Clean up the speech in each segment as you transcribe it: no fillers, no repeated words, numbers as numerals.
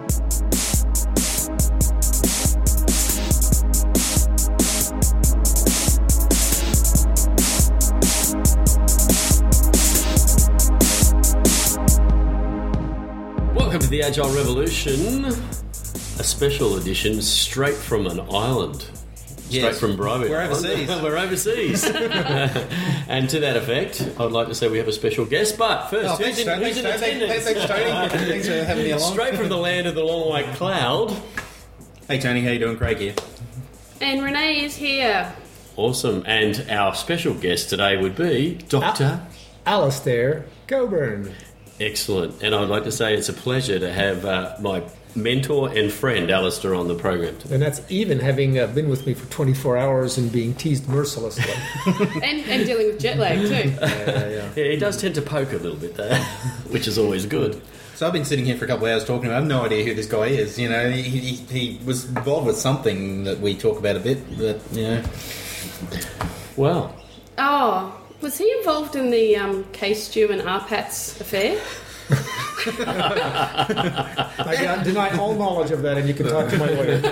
Welcome to the Agile Revolution, a special edition straight from an island. Straight from Bribie. We're overseas. We're overseas. And to that effect, I'd like to say we have a special guest, but first, who's in attendance? Thanks, Tony. Thanks for having me along. Straight from the land of the long white cloud. Hey, Tony, how you doing? Craig here. And Renee is here. Awesome. And our special guest today would be Dr. Alistair Coburn. Excellent. And I'd like to say it's a pleasure to have my mentor and friend, Alistair, on the program today. And that's even having been with me for 24 hours and being teased mercilessly. and dealing with jet lag too. Yeah, he does tend to poke a little bit there, which is always good. So I've been sitting here for a couple of hours talking to him. I have no idea who this guy is. You know, he was involved with something that we talk about a bit, but, you know. Well. Oh, was he involved in the Case Stew and Arpats affair? I deny all knowledge of that, and you can talk to my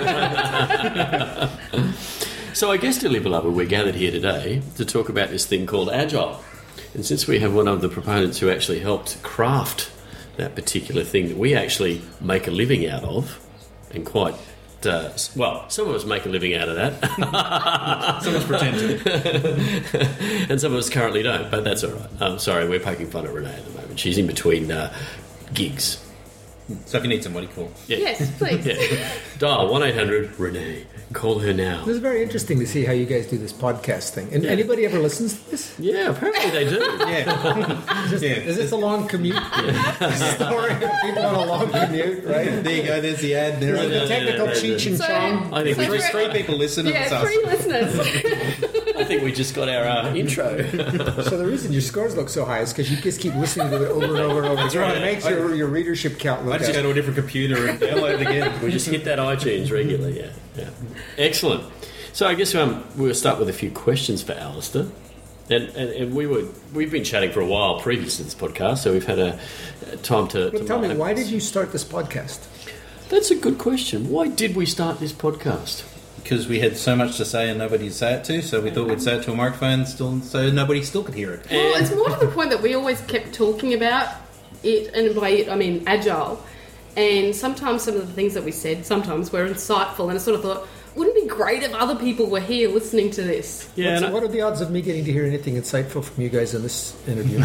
lawyer. So I guess, dearly beloved, we're gathered here today to talk about this thing called Agile. And since we have one of the proponents who actually helped craft that particular thing that we actually make a living out of, and quite... well, some of us make a living out of that. Some of us pretend to. And some of us currently don't, but that's all right. Sorry, we're poking fun at Renee at the moment. She's in between gigs. So if you need somebody, call. Yeah. Yes, please. Yeah. Dial 1-800-RENEE. Call her now. This is very interesting to see how you guys do this podcast thing. And anybody ever listens to this? Yeah, apparently they do. Yeah. Is this a long commute? Story of people on a long commute, right? There you go, there's the ad. There's The technical Cheech and Chong. I think we just three people listen and Yeah, it's us. 3 listeners. I think we just got our intro. So the reason your scores look so high is because you just keep listening to it over and over and over. That's right. It makes your readership count look I just up. go to a different computer and download it again. We just hit that iTunes regularly, yeah. Excellent. So I guess we'll start with a few questions for Alistair. And we've been chatting for a while previous to this podcast, so we've had a time to... But tell me, why did you start this podcast? That's a good question. Why did we start this podcast? Because we had so much to say and nobody to say it to, so we thought we'd say it to a microphone still, so nobody still could hear it. Well, it's more to the point that we always kept talking about it, and by it I mean Agile. And sometimes some of the things that we said sometimes were insightful, and I sort of thought, wouldn't it be great if other people were here listening to this? Yeah. What are the odds of me getting to hear anything insightful from you guys in this interview?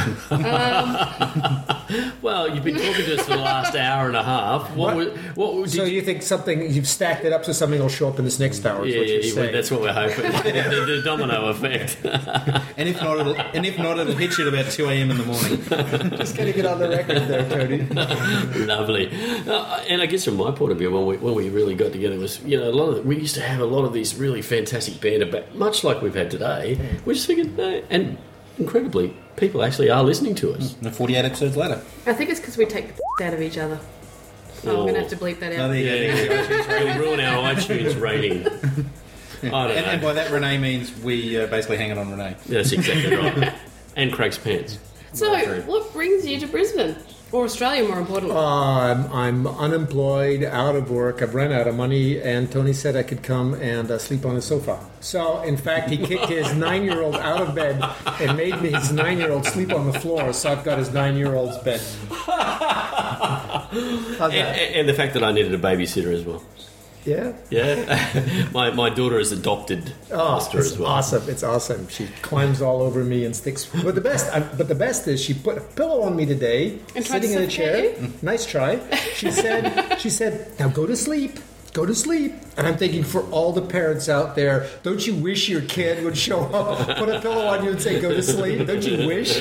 Well, you've been talking to us for the last hour and a half. So you think something, you've stacked it up so something will show up in this next hour? Is what you're saying. That's what we're hoping. the domino effect. And if not, it'll hit you at about 2 a.m. in the morning. Just going to get on the record there, Tony. Lovely. And I guess from my point of view, when we really got together was, we used to have a lot of these really fantastic banter, much like we've had today. We just figured, and incredibly, people actually are listening to us. 48 episodes later. I think it's because we take the out of each other. Oh, I'm going to have to bleep that out. It'll ruin our iTunes rating. And by that, Renee means we basically hang it on Renee. That's exactly right. And Craig's pants. So, what brings you to Brisbane? Or Australia, more importantly? I'm unemployed, out of work. I've run out of money, and Tony said I could come and sleep on his sofa. So, in fact, he kicked his 9-year-old out of bed and made me his 9-year-old sleep on the floor. So I've got his 9-year-old's bed. And the fact that I needed a babysitter as well. Yeah? Yeah. my daughter has adopted Alistair as well. Awesome. It's awesome. She climbs all over me and sticks. But the best is she put a pillow on me today, and sitting in a chair. Nice try. She said, now go to sleep. Go to sleep. And I'm thinking, for all the parents out there, don't you wish your kid would show up, put a pillow on you and say, go to sleep? Don't you wish?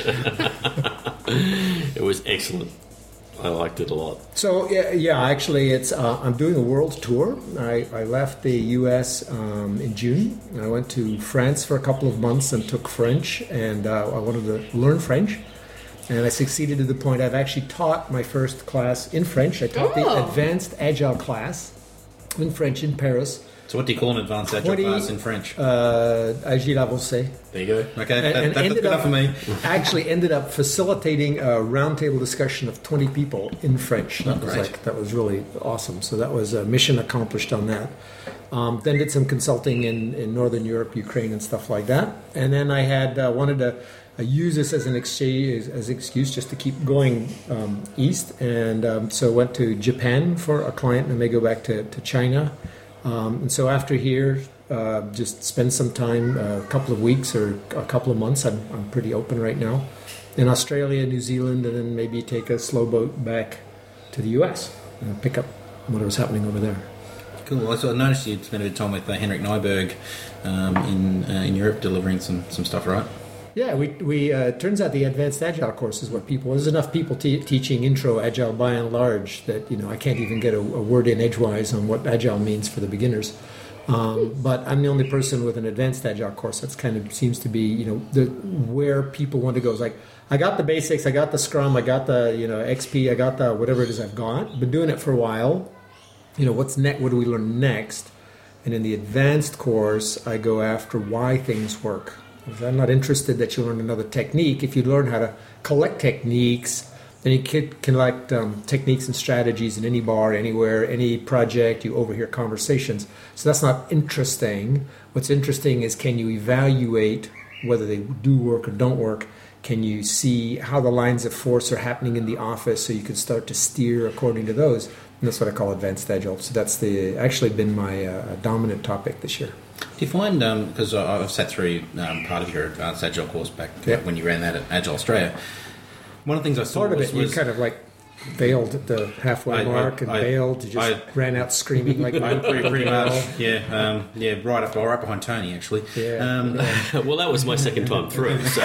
It was excellent. I liked it a lot. So actually, it's I'm doing a world tour. I left the U.S. In June. I went to France for a couple of months and took French, and I wanted to learn French. And I succeeded to the point I've actually taught my first class in French. I taught the advanced Agile class in French in Paris So what do you call an advanced agile class in French? Agile avancé. There you go. Okay, And that's good enough for me. Actually ended up facilitating a roundtable discussion of 20 people in French. That was really awesome. So that was a mission accomplished on that. Then did some consulting in Northern Europe, Ukraine, and stuff like that. And then I had wanted to use this as an excuse just to keep going east. And so went to Japan for a client, and may go back to China. And so after here, just spend some time, a couple of weeks or a couple of months. I'm pretty open right now. In Australia, New Zealand, and then maybe take a slow boat back to the US and pick up what was happening over there. Cool. I noticed you'd spent a bit of time with Henrik Nyberg in Europe delivering some stuff, right? Yeah, we turns out the Advanced Agile course is what people. There's enough people teaching Intro Agile by and large that I can't even get a word in edgewise on what Agile means for the beginners. But I'm the only person with an Advanced Agile course. That's kind of seems to be where people want to go. It's like I got the basics, I got the Scrum, I got the XP, I got the whatever it is I've got. Been doing it for a while. What's next? What do we learn next? And in the advanced course, I go after why things work. I'm not interested that you learn another technique. If you learn how to collect techniques, then you can collect techniques and strategies in any bar, anywhere, any project. You overhear conversations. So that's not interesting. What's interesting is, can you evaluate whether they do work or don't work? Can you see how the lines of force are happening in the office so you can start to steer according to those? And that's what I call Advanced Agile. So that's actually been my dominant topic this year. Do you find, because I've sat through part of your Advanced Agile course back when you ran that at Agile Australia, one of the things I saw part of it, you kind of failed at the halfway mark and bailed. You just ran out screaming like pretty much, yeah, right up behind Tony actually. Yeah. Well, that was my second time through, so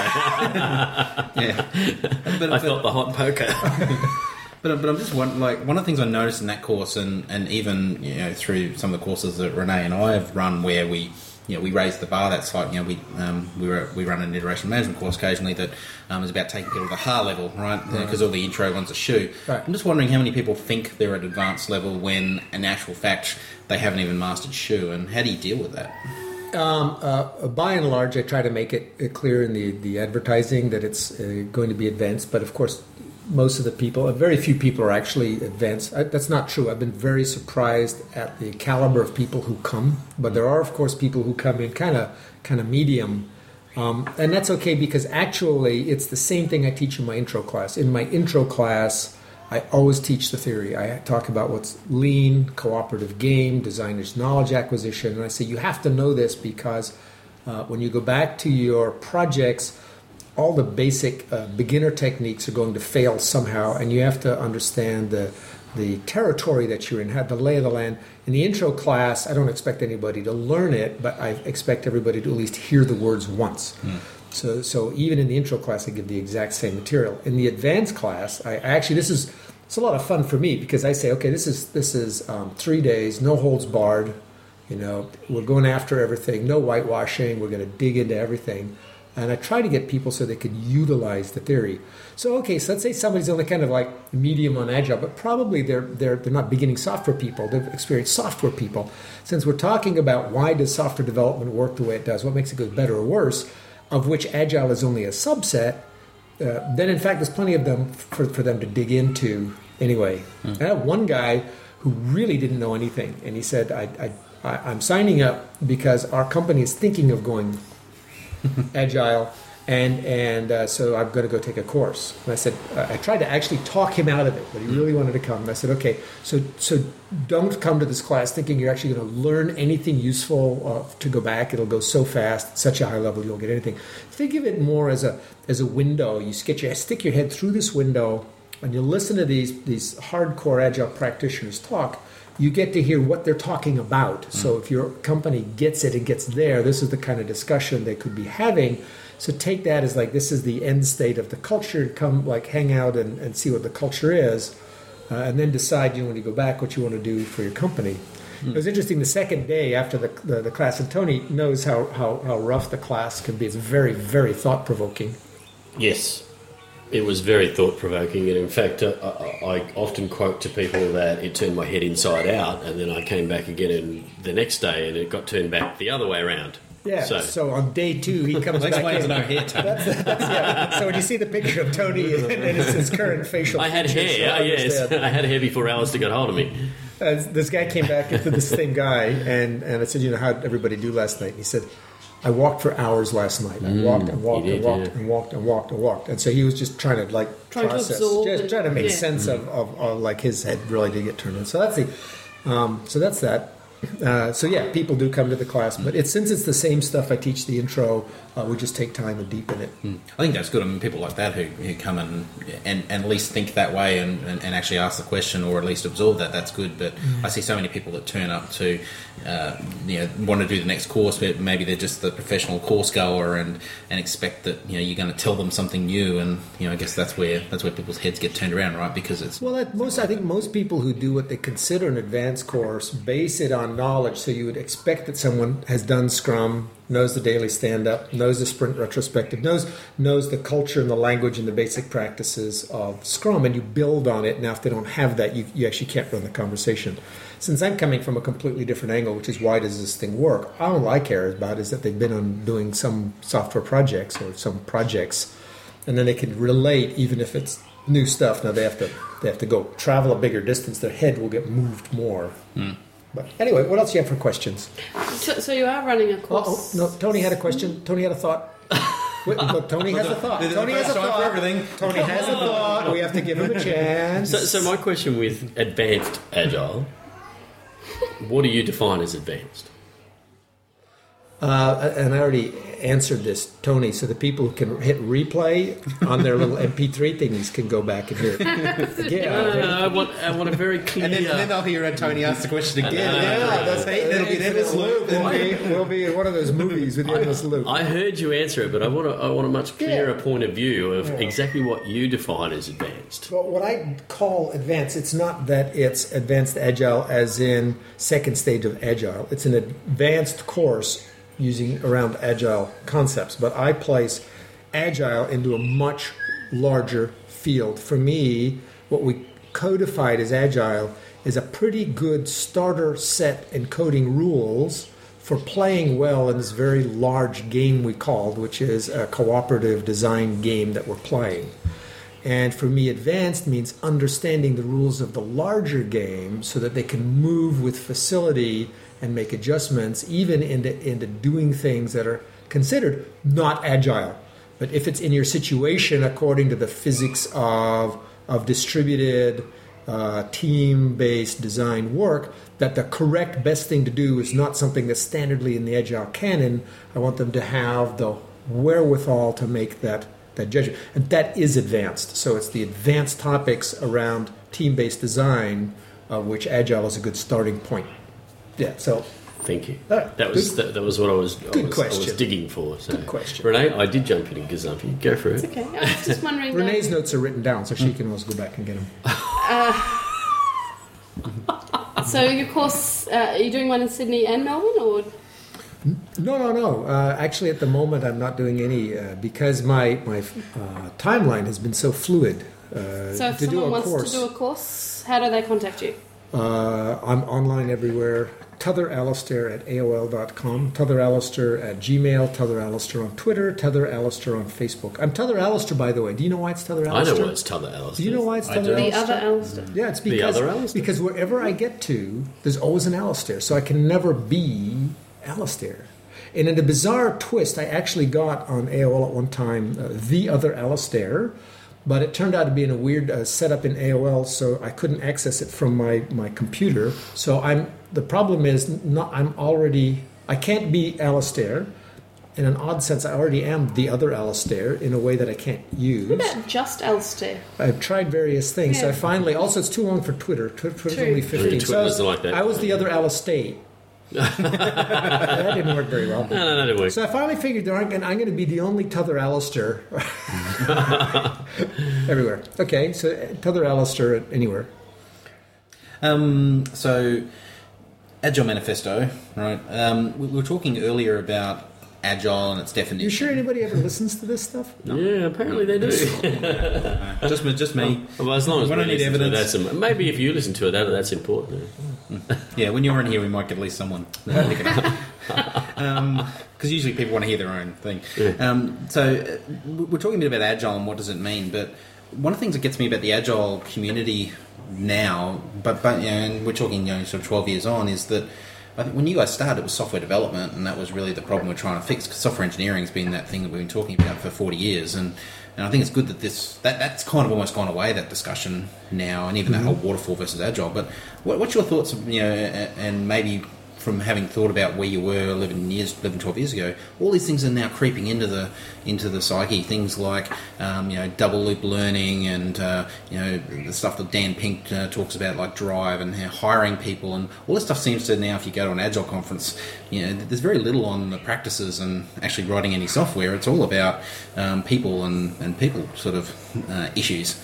yeah. I felt the hot poker. But I'm just one of the things I noticed in that course, and even through some of the courses that Renee and I have run, where we raise the bar that slight. We run an iteration management course occasionally that is about taking people to the HAR level, right? Because all the intro ones are SHU. Right. I'm just wondering how many people think they're at advanced level when, in actual fact, they haven't even mastered SHU, and how do you deal with that? By and large, I try to make it clear in the advertising that it's going to be advanced, but of course, most of the people, very few people are actually advanced. That's not true. I've been very surprised at the caliber of people who come, but there are, of course, people who come in kind of medium, and that's okay because actually it's the same thing I teach in my intro class. In my intro class, I always teach the theory. I talk about what's lean, cooperative game, designer's knowledge acquisition, and I say you have to know this because when you go back to your projects, all the basic beginner techniques are going to fail somehow, and you have to understand the territory that you're in, the lay of the land. In the intro class, I don't expect anybody to learn it, but I expect everybody to at least hear the words once. So even in the intro class, I give the exact same material. In the advanced class, it's a lot of fun for me because I say, okay, this is 3 days, no holds barred. We're going after everything, no whitewashing. We're going to dig into everything. And I try to get people so they could utilize the theory. So let's say somebody's only kind of medium on Agile, but probably they're not beginning software people. They're experienced software people. Since we're talking about why does software development work the way it does, what makes it go better or worse, of which Agile is only a subset, then in fact there's plenty of them for them to dig into anyway. I have one guy who really didn't know anything, and he said, I'm signing up because our company is thinking of going Agile, and so I'm going to go take a course. And I said, I tried to actually talk him out of it, but he really wanted to come. And I said, okay, so don't come to this class thinking you're actually going to learn anything useful to go back. It'll go so fast, such a high level, you'll get anything. Think of it more as a window. You stick your head through this window, and you listen to these hardcore Agile practitioners talk. You get to hear what they're talking about. So if your company gets it and gets there, this is the kind of discussion they could be having. So take that as this is the end state of the culture. Come hang out and see what the culture is, and then decide when you go back what you want to do for your company. It was interesting. The second day after the class, and Tony knows how rough the class can be. It's very, very thought provoking. Yes. It was very thought-provoking, and in fact, I often quote to people that it turned my head inside out, and then I came back again the next day, and it got turned back the other way around. Yeah, so on day 2, he comes back in. No hair tone. Yeah. So when you see the picture of Tony and it's his current facial I had features, hair, so yes. I had hair before Alistair got hold of me. This guy came back into the same guy, and I said, how'd everybody do last night? And he said, I walked for hours last night. I walked and walked and walked and walked and walked and walked. And so he was just trying to process, just trying to make sense of like his head really did get turned on. So that's that's that. So yeah, people do come to the class, but since it's the same stuff I teach the intro, we just take time to deepen it. I think that's good. I mean, people like that who come and at least think that way and actually ask the question or at least absorb that's good. But I see so many people that turn up to want to do the next course, but maybe they're just the professional course goer and expect that you're going to tell them something new, and I guess that's where people's heads get turned around, right? Because it's I think most people who do what they consider an advanced course base it on knowledge. So you would expect that someone has done Scrum, knows the daily stand-up, knows the sprint retrospective, knows the culture and the language and the basic practices of Scrum, and you build on it. Now, if they don't have that, you actually can't run the conversation. Since I'm coming from a completely different angle, which is why does this thing work, all I care about is that they've been on doing some software projects or some projects, and then they can relate even if it's new stuff. Now they have to go travel a bigger distance. Their head will get moved more. But anyway, what else do you have for questions? So you are running a course. No, Tony had a question. Tony had a thought. Wait, look, Tony has a thought. Tony has a thought. Tony has a thought. We have to give him a chance. So my question with advanced Agile, what do you define as advanced? And I already answered this, Tony, so the people who can hit replay on their little MP3 thingies can go back and hear it. I want a very clear... And then I'll hear Tony ask the question again. That'll be an endless loop. We'll be in one of those movies with the endless loop. I heard you answer it, but I want a much clearer point of view of exactly what you define as advanced. Well, what I call advanced, it's not that it's advanced Agile as in second stage of Agile. It's an advanced course using around Agile concepts, but I place Agile into a much larger field. For me, what we codified as Agile is a pretty good starter set and coding rules for playing well in this very large game we called, which is a cooperative design game that we're playing. And for me, advanced means understanding the rules of the larger game so that they can move with facility and make adjustments, even into doing things that are considered not agile. But if it's in your situation according to the physics of distributed team-based design work, that the correct best thing to do is not something that's standardly in the agile canon. I want them to have the wherewithal to make that judgment. And that is advanced. So it's the advanced topics around team-based design, which agile is a good starting point. Yeah, so... Thank you. Right. That was what I was digging for. So. Good question. Renee, I did jump in and gazumpy. Go for it. It's okay. I was just wondering... Renee's notes are written down, so she can always go back and get them. So your course, are you doing one in Sydney and Melbourne, or...? No. Actually, at the moment, I'm not doing any because my timeline has been so fluid. So if someone wants to do a course, how do they contact you? I'm online everywhere. Tether Alistair at AOL.com, Tether Alistair at Gmail, Tether Alistair on Twitter, Tether Alistair on Facebook. I'm Tether Alistair, by the way. Do you know why it's Tether Alistair? I know why it's Tether Alistair. Do you know why it's Tether Alistair? The other Alistair. Yeah, it's the other Alistair. Because wherever I get to, there's always an Alistair, so I can never be Alistair. And in a bizarre twist, I actually got on AOL at one time the other Alistair, but it turned out to be in a weird setup in AOL, so I couldn't access it from my computer. So the problem is I can't be Alistair. In an odd sense, I already am the other Alistair in a way that I can't use. What about just Alistair? I've tried various things. So I finally, also it's too long for Twitter. Twitter's only 15. So like that. I was the other Alistair. That didn't work very well. No, that didn't work. So I finally figured I'm going to be the only Tether Alistair everywhere. Okay, so Tether Alistair anywhere. So Agile Manifesto, right? We were talking earlier about Agile and its definition. You sure anybody ever listens to this stuff? Yeah, apparently they do. Just me. Well, as long as We don't need listen to it, evidence. maybe if you listen to it, that's important. Yeah, when you're in here, we might get at least someone. Because usually people want to hear their own thing. Yeah. So we're talking a bit about Agile and what does it mean, but one of the things that gets me about the Agile community now, but and we're talking sort of 12 years on, is that I think when you guys started, it was software development, and that was really the problem we're trying to fix. Because software engineering has been that thing that we've been talking about for 40 years, and I think it's good that that's kind of almost gone away, that discussion now, and even that whole waterfall versus Agile. But what's your thoughts, and maybe from having thought about where you were 11, 12 years ago, all these things are now creeping into the psyche. Things like double loop learning, and the stuff that Dan Pink talks about, like Drive and how hiring people, and all this stuff seems to now, if you go to an Agile conference, there's very little on the practices and actually writing any software. It's all about people and people sort of issues.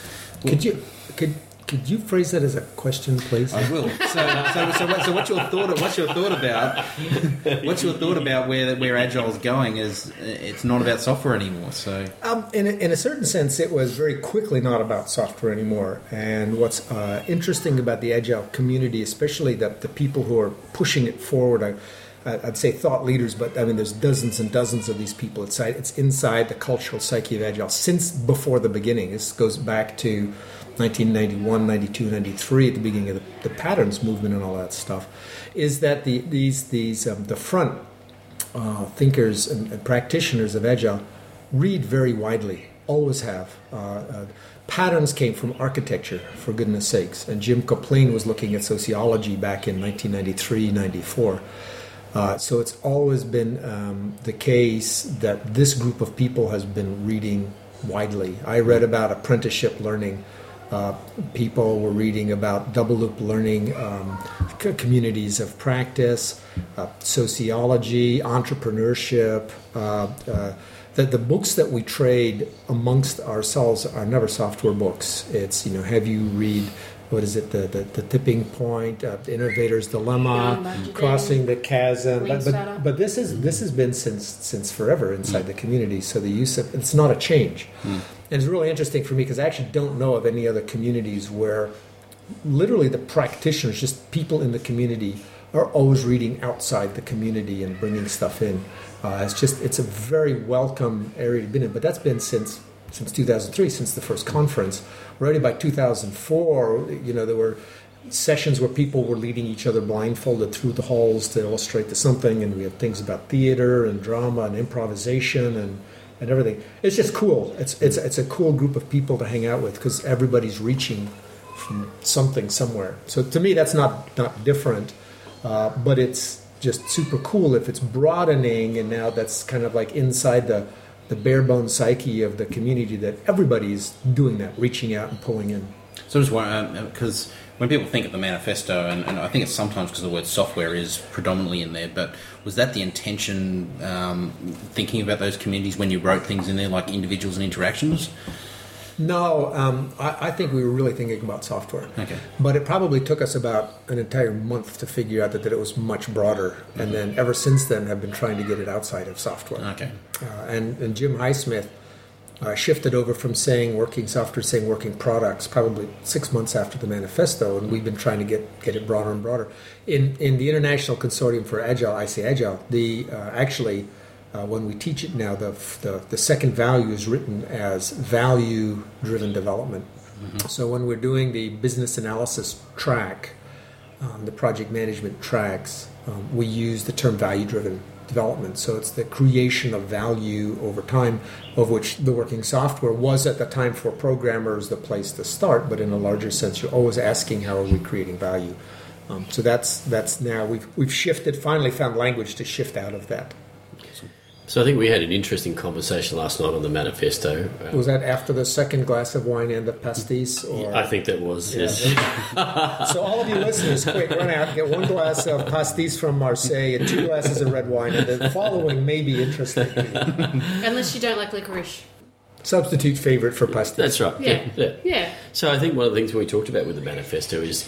Could you phrase that as a question, please? I will. So what's your thought about? What's your thought about where Agile's going? Is it's not about software anymore? So in a certain sense, it was very quickly not about software anymore. And what's interesting about the Agile community, especially the people who are pushing it forward, I'd say thought leaders, but I mean, there's dozens and dozens of these people. It's inside the cultural psyche of Agile since before the beginning. This goes back to 1991, 92, 93, at the beginning of the patterns movement and all that stuff, is that the front thinkers and practitioners of Agile read very widely, always have. Patterns came from architecture, for goodness sakes, and Jim Kopleen was looking at sociology back in 1993, 94. So it's always been the case that this group of people has been reading widely. I read about apprenticeship learning. People were reading about double loop learning, communities of practice, sociology, entrepreneurship. The books that we trade amongst ourselves are never software books. It's, have you read, what is it, the tipping point, the innovator's dilemma, crossing the chasm. But this has been since forever inside the community. So the use of it's not a change. And it's really interesting for me because I actually don't know of any other communities where literally the practitioners, just people in the community, are always reading outside the community and bringing stuff in. It's a very welcome area to be in. But that's been since 2003, since the first conference. Already by 2004, there were sessions where people were leading each other blindfolded through the halls to illustrate something, and we had things about theater and drama and improvisation and everything. It's just cool. It's a cool group of people to hang out with because everybody's reaching from something somewhere. So to me, that's not different, but it's just super cool if it's broadening, and now that's kind of like inside the bare bones psyche of the community that everybody's doing that, reaching out and pulling in. So just because when people think of the manifesto, and I think it's sometimes because the word software is predominantly in there, but was that the intention, thinking about those communities when you wrote things in there, like individuals and interactions? No, I think we were really thinking about software. Okay. But it probably took us about an entire month to figure out that it was much broader. Mm-hmm. And then ever since then have been trying to get it outside of software. Okay. And Jim Highsmith shifted over from saying working software to saying working products probably 6 months after the manifesto, and we've been trying to get it broader and broader. In the International Consortium for Agile, I say Agile, when we teach it now, the second value is written as value-driven development. Mm-hmm. So when we're doing the business analysis track, the project management tracks, we use the term value-driven development. So it's the creation of value over time, of which the working software was at the time for programmers the place to start, but in a larger sense, you're always asking how are we creating value. So that's now we've shifted, finally found language to shift out of that. So I think we had an interesting conversation last night on the manifesto. Was that after the second glass of wine and the pastis? Or? I think that was, yes. So all of you listeners, quick, run out, get 1 glass of pastis from Marseille and 2 glasses of red wine, and the following may be interesting. Unless you don't like licorice. Substitute favorite for pastis. That's right. Yeah. So I think one of the things we talked about with the manifesto is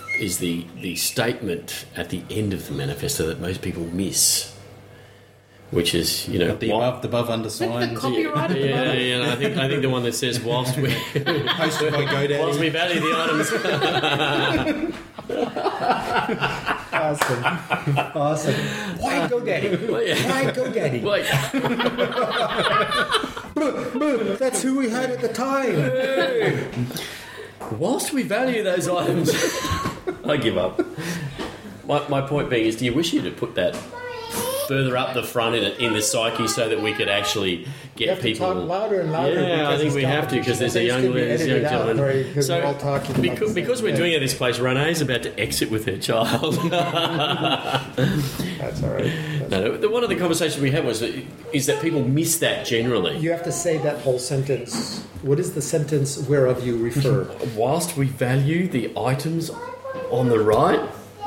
the statement at the end of the manifesto that most people miss, which is, you know, The above under sign. The copyright at the yeah, moment. yeah, I think the one that says whilst we Posted by GoDaddy. whilst we value the items. Awesome. Why GoDaddy? Well, yeah. Why GoDaddy? Wait, That's who we had at the time. whilst we value those items, I give up. My point being is, do you wish you'd have put that further up the front in the psyche so that we could actually get You have to people talk louder and louder. Yeah, I think we have to because there's a young gentleman. we're all talking because we're doing it at this place, Renee's about to exit with her child. That's all right. No, one of the conversations we had is that people miss that generally. You have to say that whole sentence. What is the sentence whereof you refer? Whilst we value the items on the right,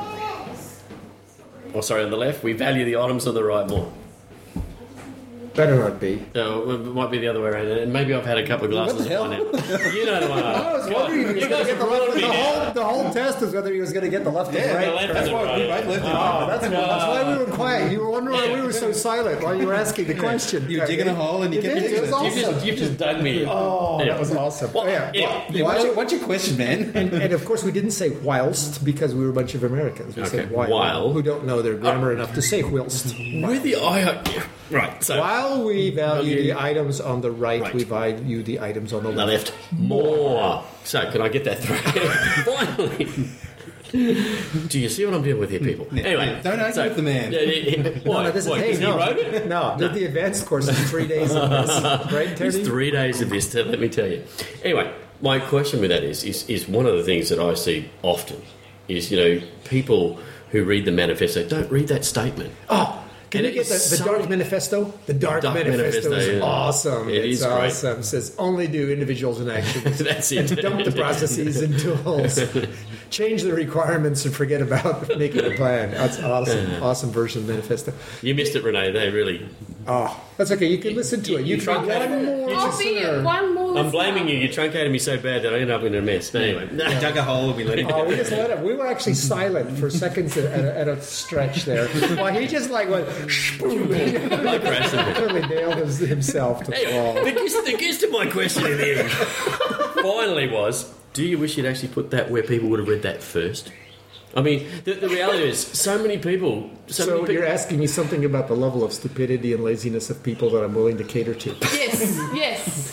on the left, we value the items on the right more. Better not be. So it might be the other way around, and maybe I've had a couple of glasses of wine now. You know the one. I was wondering if he was You going guys to get the have ruined left. me now. The whole test is whether he was going to get the left or the Yeah, right. the left that's and the why we right. both left it. Oh, that's why we were quiet. You were wondering why we were so silent while you were asking the question. You were digging a hole and you kept did. digging It was it. awesome. You've just dug me. Oh, Yeah. that was awesome. Well, yeah. yeah. What's your question, man? And of course, we didn't say whilst because we were a bunch of Americans. We said Okay, while, while. who don't know their grammar enough to say whilst. With the right. So While we value the items on the right, Right. we value the items on the the left. left more. So can I get that through? Finally. Do you see what I'm dealing with here, people? Anyway, Don't argue with the man. Why? this is, Why? hey, Because he no. wrote it? No, the advanced course is 3 days of this. Right, Tony? It's 3 days of this, let me tell you. Anyway, my question with that is one of the things that I see often is, you know, people who read the manifesto don't read that statement. Oh, can And you get it the is so- Dark Manifesto? The Dark Manifesto is yeah. awesome. It It's is great. awesome. It says only do individuals and actions. That's it. Dump the processes and tools. Change the requirements and forget about making a plan. That's awesome. Awesome version of Manifesto. You missed it, Renee. They really... Oh, that's okay. You can listen to it. You can truncated- one more listener. One more. I'm blaming you. You truncated me so bad that I ended up in a mess. But anyway. We dug a hole and we let him Oh, we just let him. We were actually silent for seconds at a stretch there. While he just like went, I crashed it. totally nailed himself to fall. Anyway, the gist of my question in the end finally was, do you wish you'd actually put that where people would have read that first? I mean, the reality is, so many people... So you're asking me something about the level of stupidity and laziness of people that I'm willing to cater to. Yes, yes.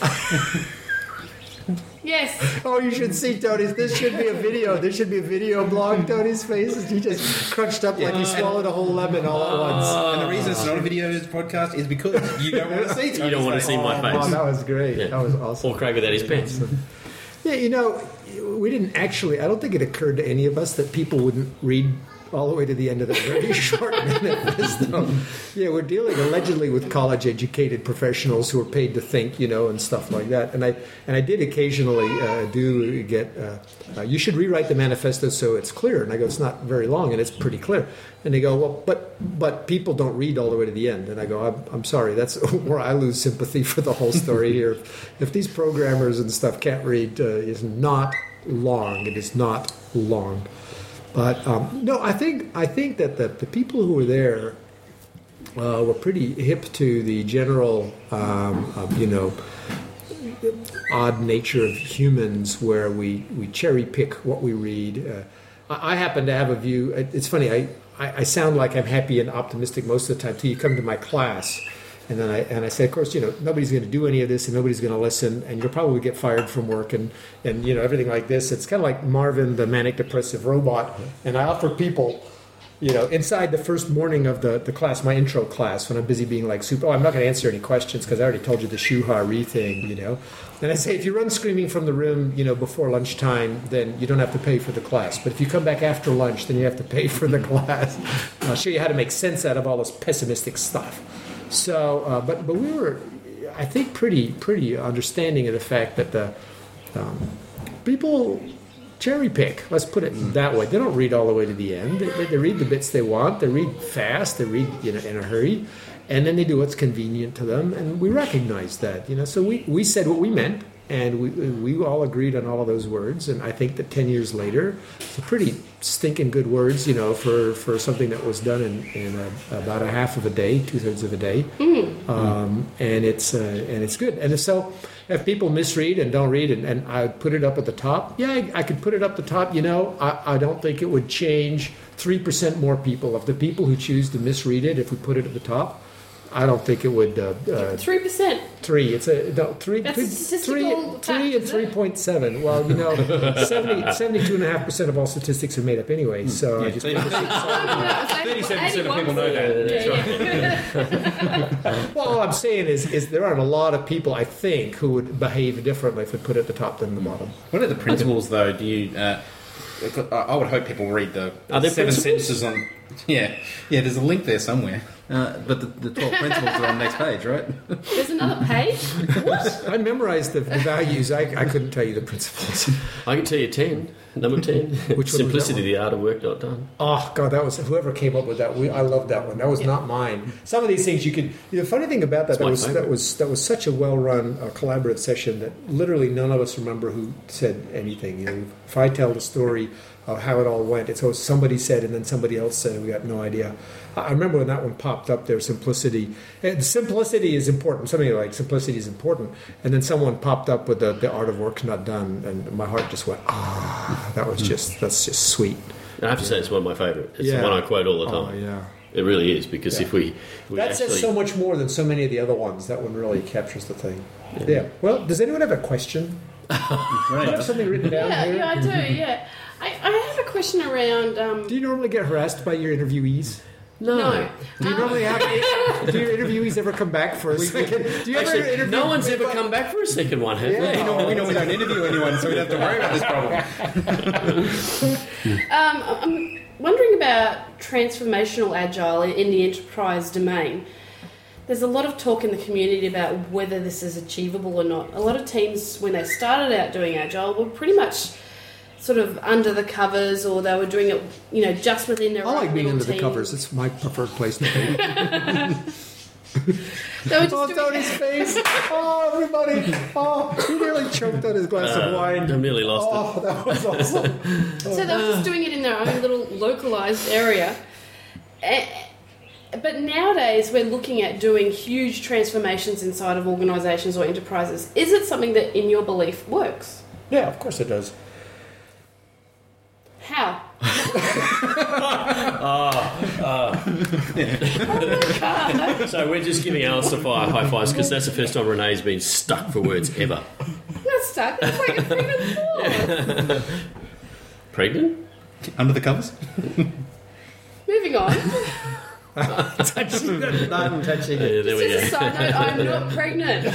Yes. Oh, you should see Tony's. This should be a video. There should be a video blog. Tony's face. He just crunched up like he swallowed a whole lemon all at once. And the reason it's not a video podcast is because you don't want to see You don't want to see my Oh, face. that was great. Yeah. That was awesome. Or Craig without his pants. Yeah, you know, we didn't actually, I don't think it occurred to any of us that people wouldn't read all the way to the end of the very short manifesto. Yeah, we're dealing allegedly with college-educated professionals who are paid to think, you know, and stuff like that. And I did occasionally do get, you should rewrite the manifesto so it's clear. And I go, it's not very long and it's pretty clear. And they go, well, but people don't read all the way to the end. And I go, I'm sorry, that's where I lose sympathy for the whole story here. If these programmers and stuff can't read, it's not long. It is not long. But no, I think that the people who were there were pretty hip to the general, you know, odd nature of humans, where we cherry pick what we read. I happen to have a view. It's funny. I sound like I'm happy and optimistic most of the time till you come to my class. And then I say, of course, you know, nobody's going to do any of this, and nobody's going to listen, and you'll probably get fired from work, and you know, everything like this. It's kind of like Marvin, the manic depressive robot. And I offer people, you know, inside the first morning of the class, my intro class, when I'm busy being like super. Oh, I'm not going to answer any questions because I already told you the shuha-re thing, you know. And I say, if you run screaming from the room, you know, before lunchtime, then you don't have to pay for the class. But if you come back after lunch, then you have to pay for the class. I'll show you how to make sense out of all this pessimistic stuff. So, but we were, I think, pretty understanding of the fact that the people cherry pick. Let's put it that way. They don't read all the way to the end. They read the bits they want. They read fast. They read, you know, in a hurry, and then they do what's convenient to them. And we recognize that, you know. So we said what we meant, And we all agreed on all of those words, and I think that 10 years later, it's a pretty stinking good words, for something that was done in about a half of a day, 2/3 of a day, and it's good. And so, if people misread and don't read, and I would put it up at the top, I could put it up the top. I don't think it would change 3% more people of the people who choose to misread it if we put it at the top. I don't think it would. 3%. 3. It's a 3. That's a statistical 3 and 3.7. Well, 72.5% of all statistics are made up anyway. So I just 37% of people know that. well, all I'm saying is there aren't a lot of people I think who would behave differently if we put it at the top than the bottom. What are the principles, though? Do you? I would hope people read the Are there 7 principles? sentences on. Yeah. There's a link there somewhere. But the 12 principles are on the next page, right? There's another page? What? I memorized the values. I couldn't tell you the principles. I can tell you 10. Number 10. Which one Simplicity, was the art of work not done. Oh God, that was whoever came up with that. I love that one. That was not mine. Some of these things you could. The funny thing about that It's my that was such a well-run collaborative session that literally none of us remember who said anything. If I tell the story of how it all went, it's always somebody said and then somebody else said. We got no idea. I remember when that one popped up there, simplicity. And simplicity is important. Something like simplicity is important. And then someone popped up with the art of work's not done, and my heart just went, that's just sweet. I have to say it's one of my favourite. It's Yeah. the one I quote all the Oh, time. yeah. It really is, because if we That actually... says so much more than so many of the other ones. That one really captures the thing. Yeah. Well, does anyone have a question? Do you have something written down here? Yeah, I do, yeah. I have a question around... Do you normally get harassed by your interviewees? No. Do you normally have... do your interviewees ever come back for a second? Do you ever Actually, interview no one's ever people? come back for a second one, have they? We know we don't interview anyone, so we don't have to worry about this problem. I'm wondering about transformational agile in the enterprise domain. There's a lot of talk in the community about whether this is achievable or not. A lot of teams, when they started out doing agile, were pretty much sort of under the covers, or they were doing it, just within their I own like being little under the team. covers. It's my preferred place to be. They were just Oh, doing Tony's face. Oh, everybody. Oh, he nearly choked on his glass of wine. I've nearly lost Oh, that was awesome. So they were just doing it in their own little localized area. But nowadays, we're looking at doing huge transformations inside of organisations or enterprises. Is it something that, in your belief, works? Yeah, of course it does. How? it. So we're just giving Alistair high fives, because that's the first time Renee's been stuck for words ever. Not stuck. That's like a pregnant pause. Pregnant? Under the covers? Moving on. Touching it. Not touching Yeah, it. there we Just a go. side note, I'm not pregnant.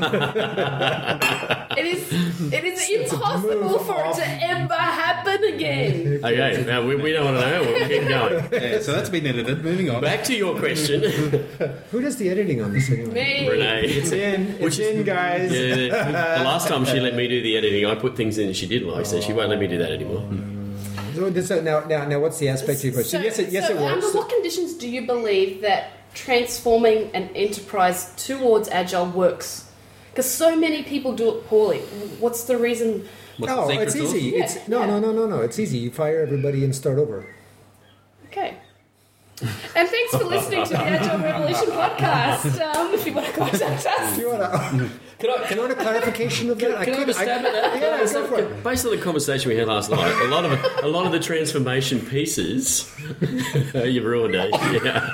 It is impossible for it to ever happen again. Okay, now we don't want to know. We'll keep going. Yeah, so that's been edited. Moving on. Back to your question, Who does the editing on this anyway? Me. Renee. It's in. It's in, guys. Yeah, the last time she let me do the editing, I put things in that she didn't like, so she won't let me do that anymore. So now, what's the aspect of your question? Yes, it works. Under what conditions do you believe that transforming an enterprise towards agile works? Because so many people do it poorly. What's the reason? What's No, the secret it's sauce? easy. Yeah, It's yeah. no. It's easy. You fire everybody and start over. Okay. And thanks for listening to the Agile Revolution podcast. If you want to contact us. You want a clarification of that? Can I have a stab at that? Yeah, go for it. Based on the conversation we had last night, a lot of the transformation pieces you've ruined it. Yeah.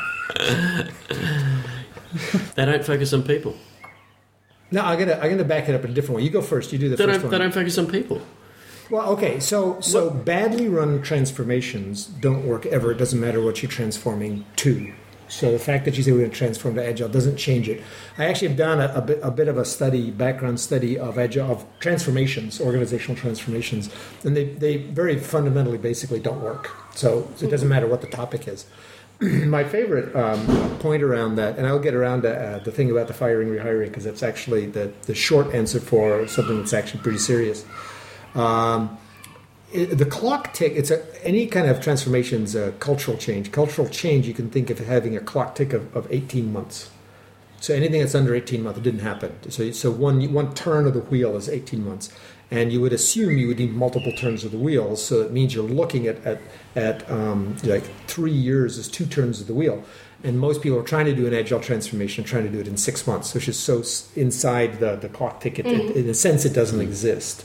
They don't focus on people. No, I'm gonna back it up in a different way. You go first. You do the They first don't one. focus on people. Well, okay. So badly run transformations don't work ever. It doesn't matter what you're transforming to. So the fact that you say we're going to transform to agile doesn't change it. I actually have done a bit of a background study of agile, of transformations, organizational transformations, and they very fundamentally basically don't work. So it doesn't matter what the topic is. My favorite point around that, and I'll get around to the thing about the firing, rehiring, because it's actually the short answer for something that's actually pretty serious. The clock tick, any kind of transformation's a cultural change. Cultural change, you can think of having a clock tick of 18 months. So anything that's under 18 months, it didn't happen. So one turn of the wheel is 18 months. And you would assume you would need multiple turns of the wheel, so it means you're looking at like 3 years is 2 turns of the wheel. And most people are trying to do an agile transformation, trying to do it in 6 months, which is so inside the clock ticket. In a sense, it doesn't exist.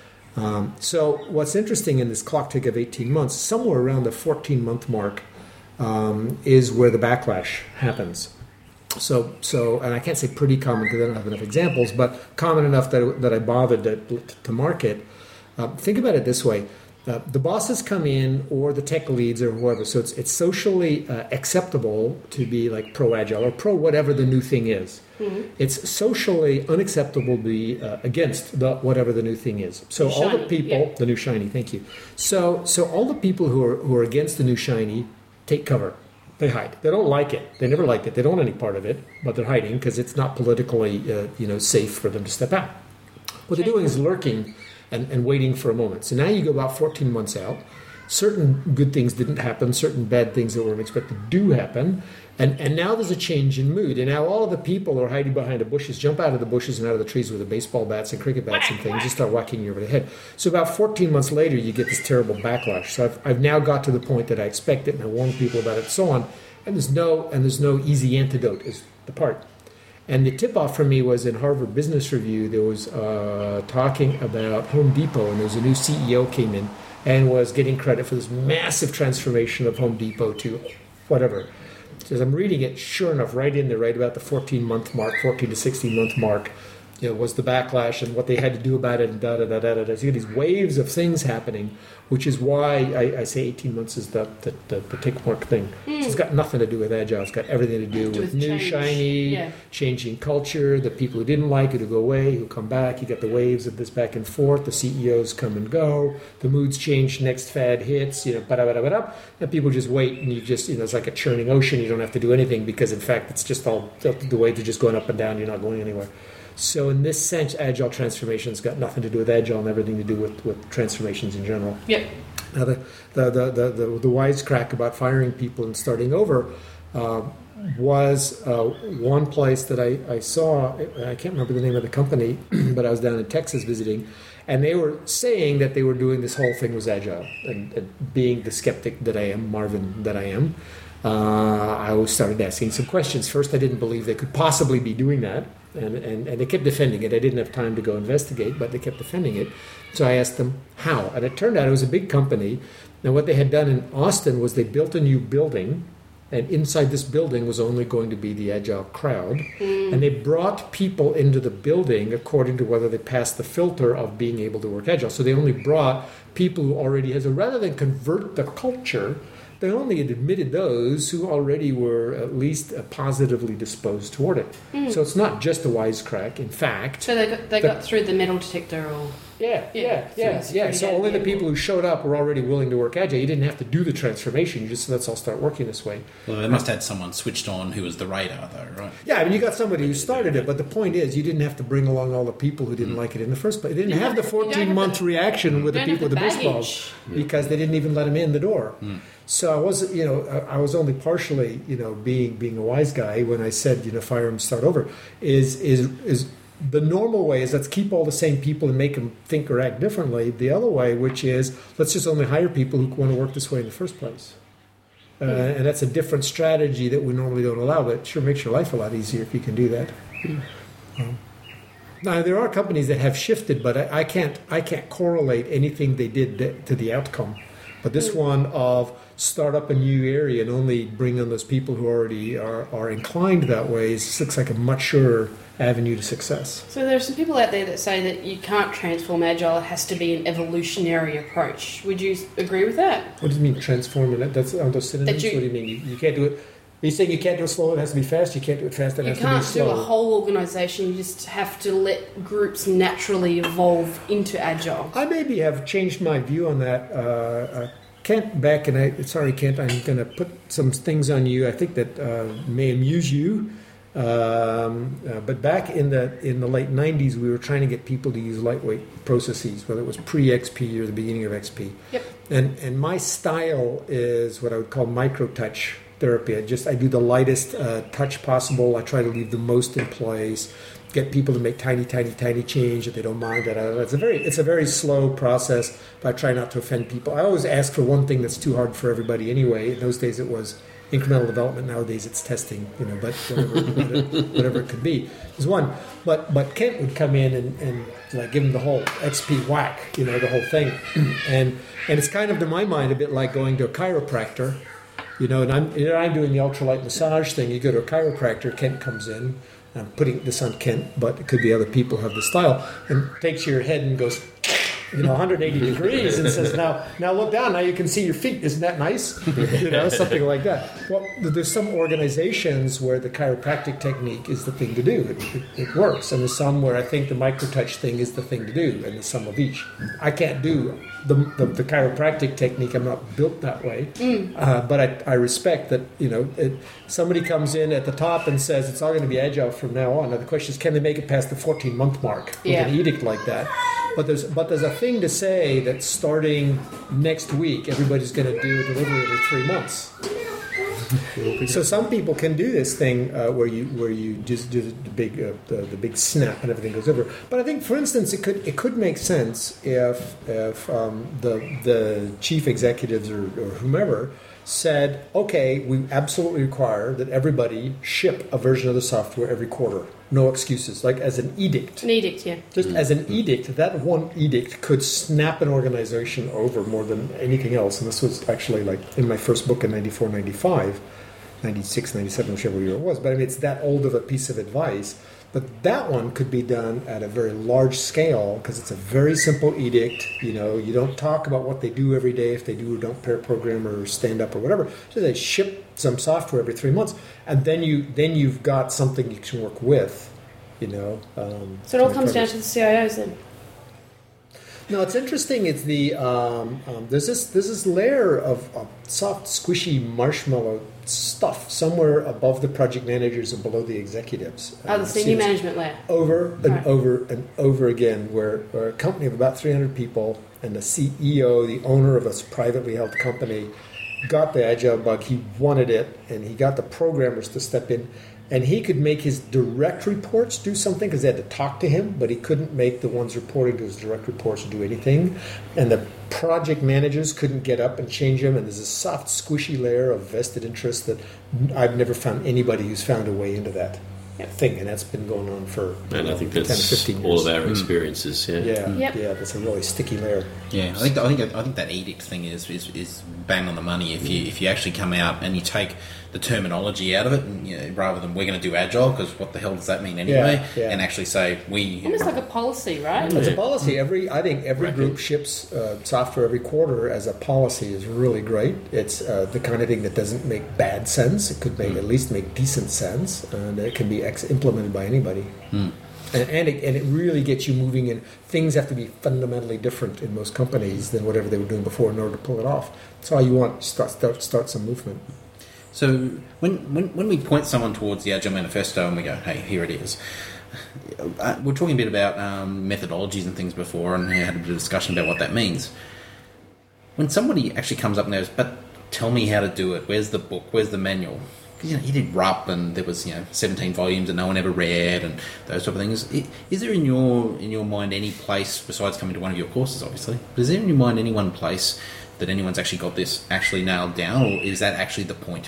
So what's interesting in this clock tick of 18 months, somewhere around the 14-month mark is where the backlash happens. So, and I can't say pretty common because I don't have enough examples, but common enough that I bothered to market. Think about it this way. The bosses come in, or the tech leads, or whoever. So it's socially acceptable to be like pro-agile or pro whatever the new thing is. Mm-hmm. It's socially unacceptable to be against whatever the new thing is. So all the people, the new shiny, thank you. So all the people who are against the new shiny take cover. They hide. They don't like it. They never liked it. They don't want any part of it, but they're hiding because it's not politically safe for them to step out. What they're doing is lurking and waiting for a moment. So now you go about 14 months out. Certain good things didn't happen. Certain bad things that weren't expected do happen. And now there's a change in mood. And now all of the people who are hiding behind the bushes jump out of the bushes and out of the trees with the baseball bats and cricket bats and things and start whacking you over the head. So about 14 months later, you get this terrible backlash. So I've now got to the point that I expect it and I warn people about it and so on. And there's no easy antidote is the part. And the tip-off for me was in Harvard Business Review. There was talking about Home Depot, and there was a new CEO came in and was getting credit for this massive transformation of Home Depot to whatever. So as I'm reading it, sure enough, right in there, right about the 14-month mark, 14 to 16-month mark, was the backlash and what they had to do about it and da-da-da-da-da. So you get these waves of things happening, which is why I say 18 months is the tick mark thing. So it's got nothing to do with Agile. It's got everything to do with new, shiny, changing culture, the people who didn't like it who go away, who come back. You get the waves of this back and forth. The CEOs come and go. The moods change. Next fad hits, ba-da-ba-da-ba-da. And people just wait, and you just, it's like a churning ocean. You don't have to do anything because, in fact, it's just all the waves are just going up and down. You're not going anywhere. So in this sense, Agile transformation's got nothing to do with Agile and everything to do with transformations in general. Yep. Now the wisecrack about firing people and starting over was one place that I saw. I can't remember the name of the company, but I was down in Texas visiting, and they were saying that they were doing this whole thing was Agile. And being the skeptic that I am, Marvin that I am, I started asking some questions. First, I didn't believe they could possibly be doing that. And they kept defending it. I didn't have time to go investigate, but they kept defending it. So I asked them how. And it turned out it was a big company. And what they had done in Austin was they built a new building. And inside this building was only going to be the Agile crowd. And they brought people into the building according to whether they passed the filter of being able to work Agile. So they only brought people who already had. So rather than convert the culture, they only had admitted those who already were at least positively disposed toward it. So it's not just a wisecrack. In fact, so they got through the metal detector, or So only the people who showed up were already willing to work Agile. You didn't have to do the transformation. You just said, let's all start working this way. Well, they must have had someone switched on who was the radar, though, right? Yeah, I mean, you got somebody who started it, but the point is, you didn't have to bring along all the people who didn't like it in the first place. They didn't have the 14-month reaction with the people with the baseballs because they didn't even let them in the door. So I was, I was only partially, being a wise guy when I said, fire them, start over. Is the normal way is let's keep all the same people and make them think or act differently. The other way, which is let's just only hire people who want to work this way in the first place. And that's a different strategy that we normally don't allow, but it sure makes your life a lot easier if you can do that. Now there are companies that have shifted, but I can't correlate anything they did to the outcome. But this one of start up a new area and only bring in those people who already are inclined that way looks like a much surer avenue to success. So there are some people out there that say that you can't transform Agile, it has to be an evolutionary approach. Would you agree with that? What do you mean transform? That's on those synonyms? What do you mean? You can't do it. Are you saying you can't do it slow, it has to be fast? You can't do it fast, it has to be slow? You can't do a whole organisation, you just have to let groups naturally evolve into Agile. I maybe have changed my view on that. Kent, Kent, I'm going to put some things on you I think that may amuse you. But back in the late 90s, we were trying to get people to use lightweight processes, whether it was pre-XP or the beginning of XP. Yep. And my style is what I would call micro-touch therapy. I do the lightest touch possible. I try to leave the most in place. Get people to make tiny change if they don't mind. It's a very slow process, but I try not to offend people. I always ask for one thing that's too hard for everybody anyway. In those days, it was incremental development. Nowadays, it's testing. But whatever it could be is one. But Kent would come in and like give him the whole XP whack. The whole thing, and it's kind of to my mind a bit like going to a chiropractor. And I'm doing the ultralight massage thing. You go to a chiropractor. Kent comes in. I'm putting this on Kent, but it could be other people who have the style, and takes your head and goes, 180 degrees and says, now look down, now you can see your feet. Isn't that nice? Something like that. Well, there's some organizations where the chiropractic technique is the thing to do. It works. And there's some where I think the microtouch thing is the thing to do, and the sum of each. I can't do the chiropractic technique. I'm not built that way. But I respect that, somebody comes in at the top and says it's all going to be agile from now on. Now the question is, can they make it past the 14-month mark with an edict like that? But there's a thing to say that starting next week, everybody's going to do a delivery every 3 months. So some people can do this thing where you just do the big snap and everything goes over. But I think, for instance, it could make sense if the chief executives or whomever said, okay, we absolutely require that everybody ship a version of the software every quarter. No excuses, like as an edict. An edict, yeah. Just as an edict, that one edict could snap an organization over more than anything else. And this was actually like in my first book in 94, 95, 96, 97, whichever year it was. But I mean, it's that old of a piece of advice. But that one could be done at a very large scale because it's a very simple edict. You don't talk about what they do every day, if they do or don't pair program or stand up or whatever. So they ship some software every 3 months, and then you've got something you can work with. So it all comes down to the CIOs then. No, it's interesting. It's the there's this layer of soft, squishy marshmallow stuff somewhere above the project managers and below the executives. The senior management layer. Over and over and over again, where a company of about 300 people and the CEO, the owner of a privately held company, got the agile bug. He wanted it, and he got the programmers to step in. And he could make his direct reports do something because they had to talk to him, but he couldn't make the ones reporting to his direct reports do anything. And the project managers couldn't get up and change them. And there's a soft, squishy layer of vested interest that I've never found anybody who's found a way into that thing. And that's been going on for and I think 10 or that's 15 years. all of our experiences. Yep. Yeah, that's a really sticky layer. Yeah, I think that edict thing is bang on the money. If you actually come out and you take the terminology out of it, and, rather than we're going to do agile, because what the hell does that mean anyway? And actually say we almost like a policy, right? It's a policy. I think every group ships software every quarter as a policy is really great. It's the kind of thing that doesn't make bad sense. It could at least make decent sense, and it can be implemented by anybody. And it really gets you moving, and things have to be fundamentally different in most companies than whatever they were doing before in order to pull it off. That's all you want. Start some movement. So when we point someone towards the Agile Manifesto and we go, hey, here it is, we're talking a bit about methodologies and things before, and we had a bit of discussion about what that means. When somebody actually comes up and goes, but tell me how to do it, where's the book, where's the manual? Because he did RUP, and there was 17 volumes and no one ever read, and those type of things. Is there in your mind any place, besides coming to one of your courses, obviously, but is there in your mind any one place that anyone's actually got this actually nailed down, or is that actually the point?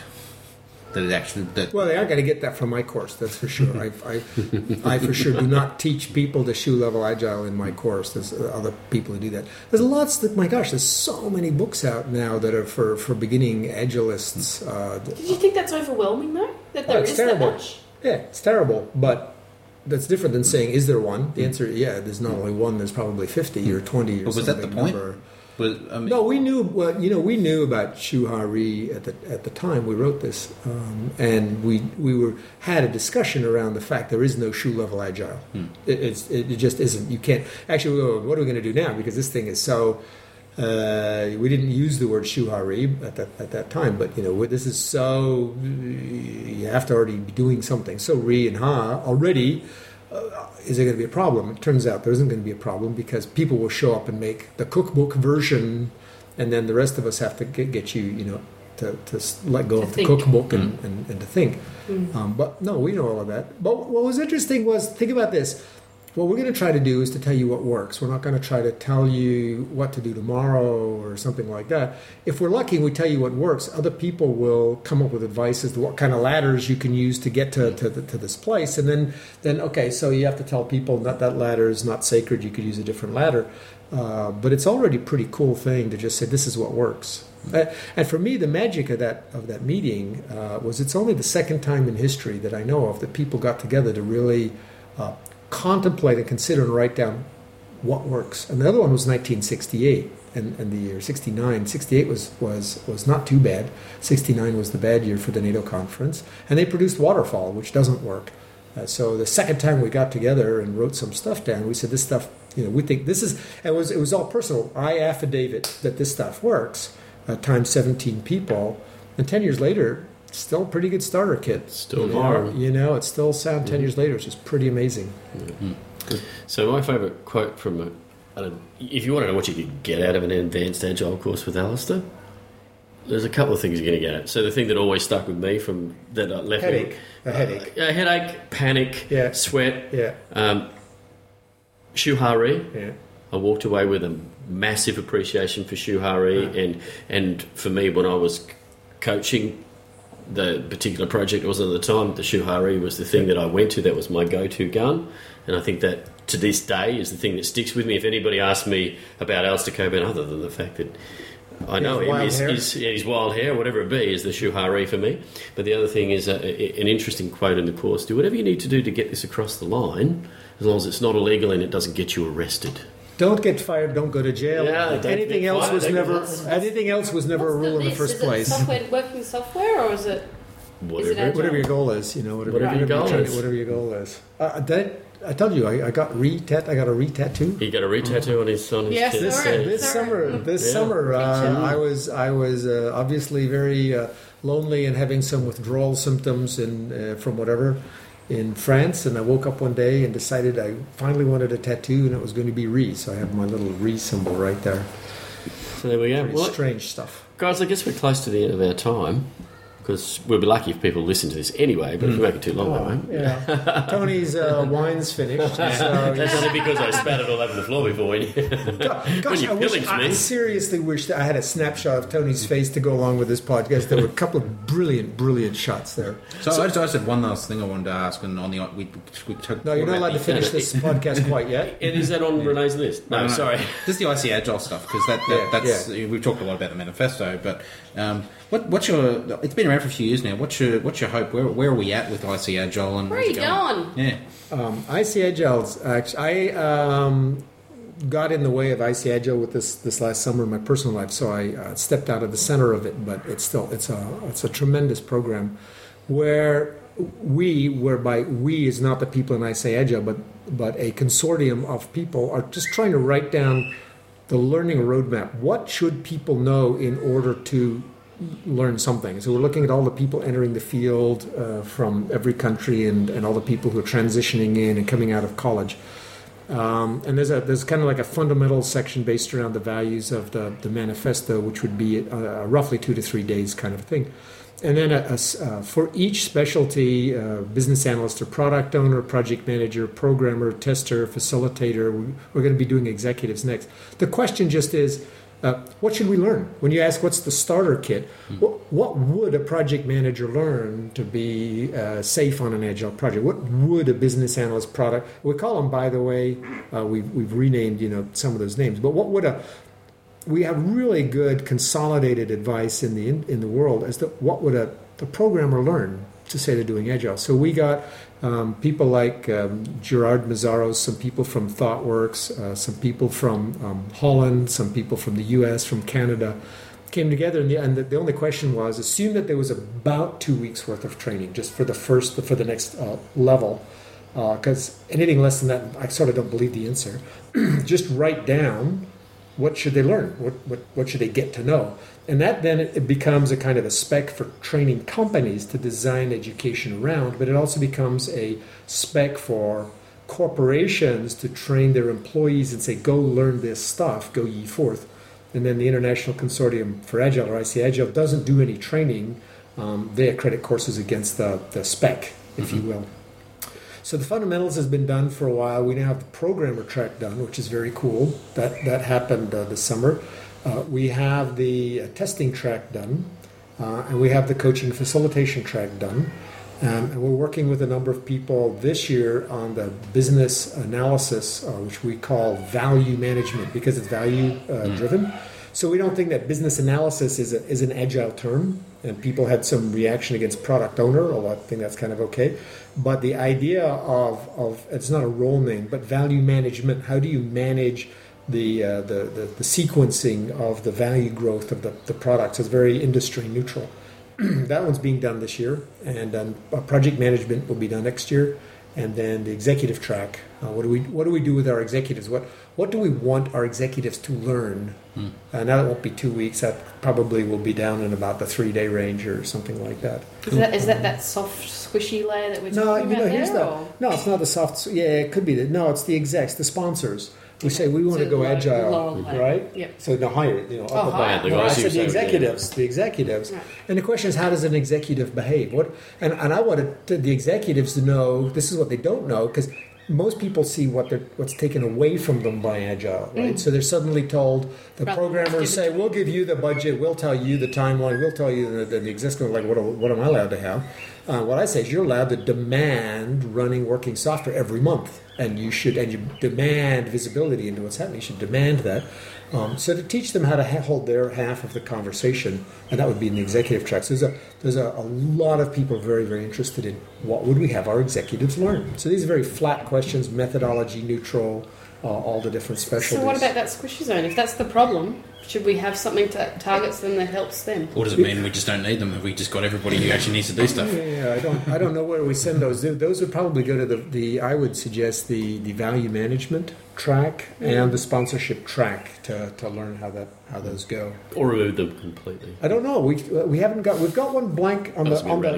Well, they aren't going to get that from my course, that's for sure. I for sure do not teach people to shoe level agile in my course. There's other people who do that. There's lots that, my gosh, there's so many books out now that are for beginning agilists. Did you think that's overwhelming though? That there is terrible. that much? Yeah, it's terrible, but that's different than saying, is there one? The answer, there's not only one, there's probably 50 or 20 or but was that the point? Number. No, we knew. Well, we knew about Shuhari at the time we wrote this, and we had a discussion around the fact there is no shoe level agile. It just isn't. You can't actually. What are we going to do now? Because this thing is so. We didn't use the word Shuhari at that time, but this is so. You have to already be doing something. So Ri and Ha already. Is there going to be a problem? It turns out there isn't going to be a problem because people will show up and make the cookbook version, and then the rest of us have to get you, to let go To of think. the cookbook and to think. But no, we know all of that. But what was interesting was, think about this. What we're going to try to do is to tell you what works. We're not going to try to tell you what to do tomorrow or something like that. If we're lucky and we tell you what works, other people will come up with advice as to what kind of ladders you can use to get to this place. And then okay, so you have to tell people that ladder is not sacred. You could use a different ladder. But it's already a pretty cool thing to just say, this is what works. And for me, the magic of that meeting was, it's only the second time in history that I know of that people got together to really contemplate and consider and write down what works. And the other one was 1968 and the year 69. 68 was not too bad. 69 was the bad year for the NATO conference. And they produced Waterfall, which doesn't work. So the second time we got together and wrote some stuff down, we said, this stuff, we think this is, and it was all personal. I affidavit that this stuff works, times 17 people. And 10 years later, still a pretty good starter kit. Still viral. It's still sound 10 years later, which is pretty amazing. So my favourite quote from if you want to know what you could get out of an advanced agile course with Alistair, there's a couple of things you're going to get at. So the thing that always stuck with me from that left Headache. me, headache, panic, sweat, Shuhari. Yeah. I walked away with a massive appreciation for Shuhari, and for me, when I was coaching the particular project it was at the time, the Shuhari was the thing that I went to. That was my go-to gun, and I think that to this day is the thing that sticks with me. If anybody asks me about Alistair Cockburn, other than the fact that I know his wild hair, whatever it be, is the Shuhari for me. But the other thing is an interesting quote in the course: do whatever you need to do to get this across the line, as long as it's not illegal and it doesn't get you arrested. Don't get fired. Don't go to jail. Yeah, anything else was never a rule in the first place. Is it working software, or is it Whatever your goal is, Whatever your goal is. I told you I got a re-tattoo. He got a re-tattoo on his Yes, chest. This summer, I was obviously very lonely and having some withdrawal symptoms from whatever in France, and I woke up one day and decided I finally wanted a tattoo, and it was going to be Re. So I have my little Re symbol right there. So there we go. Pretty strange stuff, guys. I guess we're close to the end of our time, because we'll be lucky if people listen to this anyway, but if we make it too long, they won't. Yeah. Tony's wine's finished. So that's only because I spat it all over the floor before when you pillaged me. I seriously wish that I had a snapshot of Tony's face to go along with this podcast. There were a couple of brilliant shots there. So I said one last thing I wanted to ask, and on the we took. No, you're not allowed to finish this podcast quite yet. And is that on Renee's list? No, sorry. Just the IC Agile stuff, because that's we've talked a lot about the manifesto, but what's your? It's been around for a few years now. What's your hope? Where are we at with IC Agile? And where are you going? Yeah, IC Agile's actually. I got in the way of IC Agile with this last summer in my personal life, so I stepped out of the center of it. But it's a tremendous program where whereby we is not the people in IC Agile, but a consortium of people are just trying to write down the learning roadmap. What should people know in order to learn something? So we're looking at all the people entering the field from every country and all the people who are transitioning in and coming out of college. And there's kind of like a fundamental section based around the values of the manifesto, which would be roughly 2 to 3 days kind of thing. And then for each specialty, business analyst or product owner, project manager, programmer, tester, facilitator, we're going to be doing executives next. The question just is, what should we learn? When you ask what's the starter kit, what would a project manager learn to be safe on an agile project? What would a business analyst product? We call them, by the way, we've renamed some of those names. But what would we have really good consolidated advice in the world as to what would a programmer learn to say they're doing agile. So we got people like Gerard Mazzaros, some people from ThoughtWorks, some people from Holland, some people from the US, from Canada, came together, and the only question was, assume that there was about 2 weeks worth of training just for the next level, because anything less than that, I sort of don't believe the answer. Just write down what should they learn, what should they get to know. And that then it becomes a kind of a spec for training companies to design education around, but it also becomes a spec for corporations to train their employees and say, go learn this stuff, go ye forth. And then the International Consortium for Agile, or IC Agile, doesn't do any training. They accredit courses against the spec, if you will. So the fundamentals has been done for a while. We now have the programmer track done, which is very cool. That happened this summer. We have the testing track done, and we have the coaching facilitation track done. And we're working with a number of people this year on the business analysis, which we call value management, because it's value driven. So we don't think that business analysis is an agile term, and people had some reaction against product owner, although I think that's kind of okay. But the idea of it's not a role name, but value management. How do you manage the sequencing of the value growth of the products? It's very industry neutral. That one's being done this year, and project management will be done next year. And then the executive track. What do we do with our executives? What do we want our executives to learn? Now that won't be 2 weeks. That probably will be down in about the 3-day range or something like that. Is that soft, squishy layer that we're talking about there? No, it's not the soft. Yeah, it could be. It's the execs, the sponsors. We say we want to go agile, right? Yep. So no, higher, up higher. I said the executives. Right. And the question is, how does an executive behave? And I wanted the executives to know. This is what they don't know, because most people see what's taken away from them by agile, right? So they're suddenly told, the programmers say, "We'll give you the budget, we'll tell you the timeline, we'll tell you the execs like, what am I allowed to have?" What I say is, you're allowed to demand running working software every month. And you demand visibility into what's happening. You should demand that. So to teach them how to hold their half of the conversation, and that would be in the executive tracks. There's a lot of people very, very interested in what would we have our executives learn. So these are very flat questions, methodology neutral, all the different specialties. So what about that squishy zone? If that's the problem, should we have something that targets them that helps them? Or does it mean we just don't need them? Have we just got everybody who actually needs to do stuff? Yeah, I don't know where we send those. Those would probably go to the I would suggest the value management track and the sponsorship track to learn how those go. Or remove them completely. I don't know. We've got one blank on the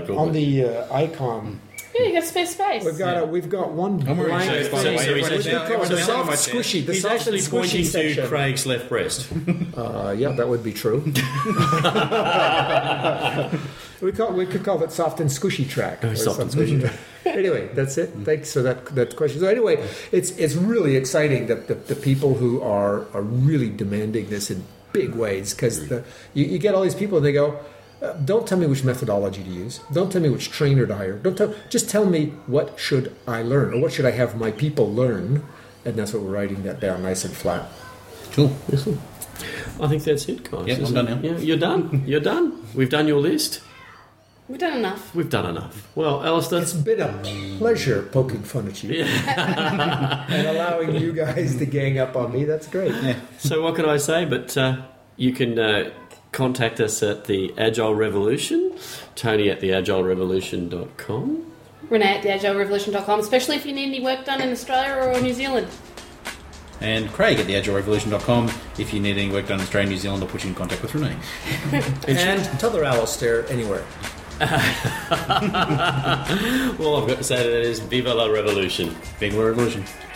ICOM. Yeah, you got spare space. We've got one blank. The soft squishy. The He's soft actually and squishy pointing section. to Craig's left breast. Yeah, that would be true. we could call it soft and squishy track. Soft and squishy track. Anyway, that's it. Thanks for that question. So anyway, it's really exciting that the people who are really demanding this in big ways, because you get all these people and they go, don't tell me which methodology to use. Don't tell me which trainer to hire. Just tell me what should I learn, or what should I have my people learn, and that's what we're writing that down nice and flat. Cool. I think that's it, guys. Yeah, I'm done now. Yeah, you're done. You're done. We've done your list. We've done enough. We've done enough. Well, Alistair, it's been a pleasure poking fun at you and allowing you guys to gang up on me. That's great. Yeah. So what can I say? But you can contact us at the Agile Revolution, Tony at theagilerevolution.com, Renee at theagilerevolution.com, especially if you need any work done in Australia or New Zealand. And Craig at theagilerevolution.com if you need any work done in Australia and New Zealand, I'll put you in contact with Renee. And t'other Alistair anywhere. All I've got to say to that is Viva la Revolution. Viva la Revolution.